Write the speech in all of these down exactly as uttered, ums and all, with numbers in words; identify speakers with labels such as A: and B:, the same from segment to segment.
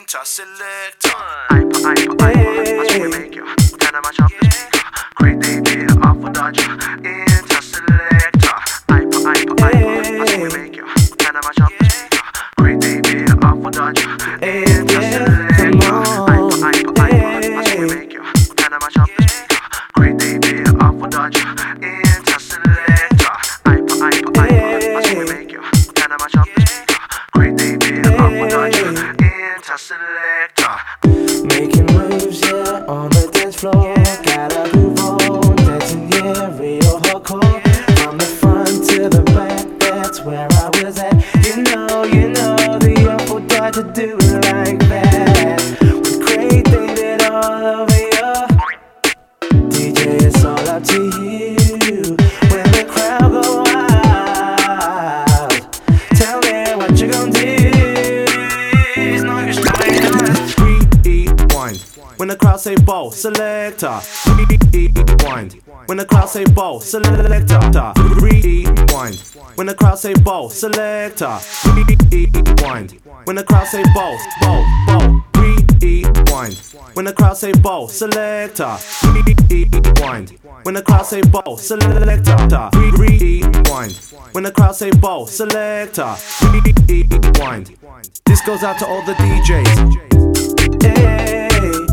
A: Interselector. Hyper, hyper, hyper. That's what we make you. Kinda mash up the speaker. Great day, off for Dodger. Interselector. Hyper, hyper, hyper. That's what we make you. Kinda mash up the speaker. Great day, off for Dodger. Interselector. Hyper, hyper, hyper. That's what we make you. Kinda mash up the speaker. Great day, off for Dodger. Interselector. Hyper, hyper, hyper. That's what we make you. Kinda mash up the speaker. Great day, off for Dodger. Interselector.
B: Making moves, yeah, on the dance floor. Gotta move on, dancing, yeah, real hardcore. From the front to the back, that's where I was at. You know, you know, the awful dog to do it like that. With Craig David all over you. D J, it's all up to you. When the crowd go wild, tell me what you gon' do.
C: When the crowd say bow, selector. Rewind. When the crowd say bow, selector. Rewind. When the crowd say bow, selector. Rewind. When the crowd say bow, bow, bow. Rewind. When the crowd say bow, selector. Rewind. When the crowd say bow, selector. Rewind. When the crowd say bow, selector. Rewind. This goes out to all the D Js. Hey.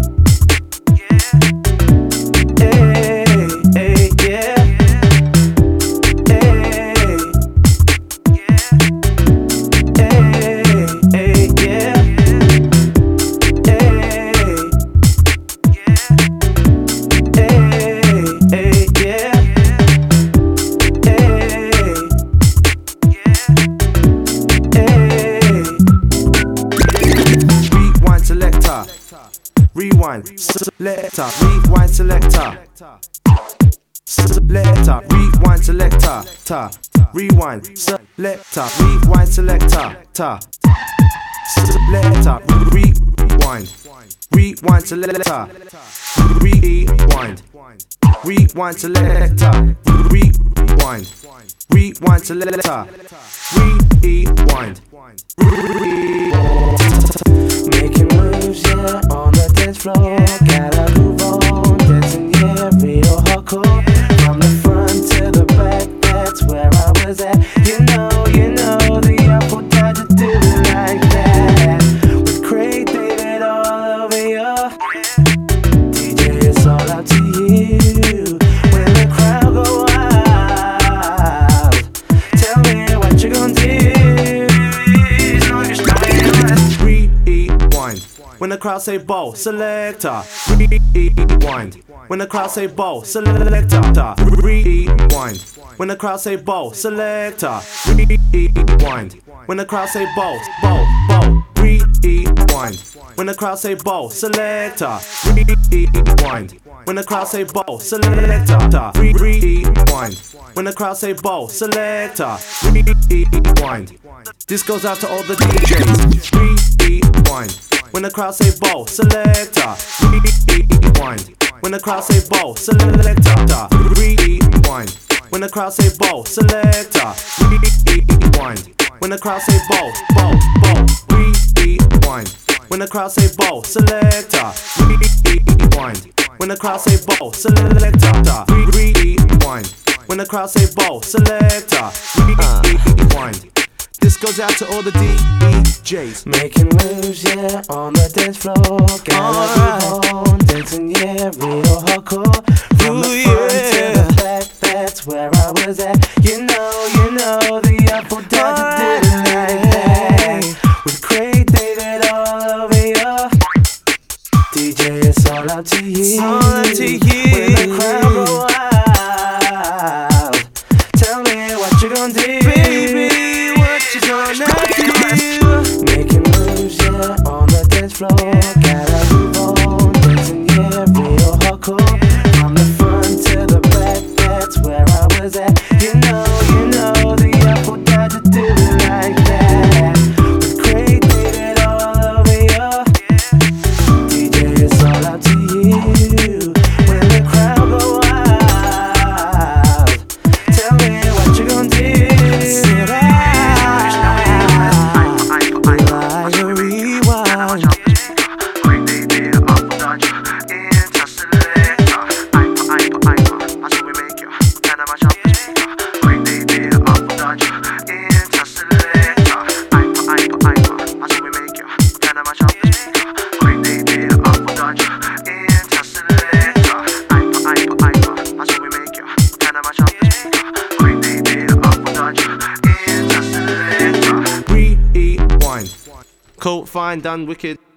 C: Rewind, selector, rewind, selector. Selector, rewind, selector. Ta, rewind, selector, rewind, selector. Ta, selector, rewind, rewind, selector. Rewind, rewind, selector. Rewind, rewind, selector. Rewind, rewind.
B: Making moves, yeah, on the dance floor. Gotta move on, dancing, yeah, real hardcore. From the front to the back, that's where I was at. You know, you know, the awful dog to do it like that. With Craig David all over you. D J, it's all up to you. When the crowd go wild, tell me what you gon' do.
C: When the crowd say bow, selector. Rewind. When the crowd say bow, selector. Rewind. When the crowd say bow, selector. Rewind. When the crowd say bow, bow, bow. Rewind. When the crowd say bow, selector. Rewind. When the crowd say bow, selector. Rewind. When the crowd say bow, selector. Rewind. This goes out to all the D Js. Rewind. When the crowd say bow, selector. Rewind. When the crowd say bow, selector. Rewind. When the crowd say bow, selector. Rewind. When the crowd say bow, bow, bow. Rewind. When the crowd say bow, selector. Rewind. When the crowd say bow, selector. Rewind. When the crowd say bow, selector. Rewind. This goes out to all the D Js.
B: Making moves, yeah, on the dance floor. Gotta move on, dancing, yeah, real hardcore. From the front to the back, that's where I was at. You know, you know, the awful dog to do it like that. With Craig David all over you. D J, it's all up to you.
C: It's all up to you.
B: When the crowd go wild, tell me what you gon' do.
C: Baby, you gonna do?
B: Making moves, yeah, on the dance floor. Gotta move on, dancing, yeah, real hardcore. From the front to the back, that's where I was at. You know, you know, the awful dog to do it like that. With Craig David all over you. D J, it's all up to you. When the crowd go wild, tell me what you gon' do. Say that.
A: Rewind.
C: Cool, fine, done, wicked.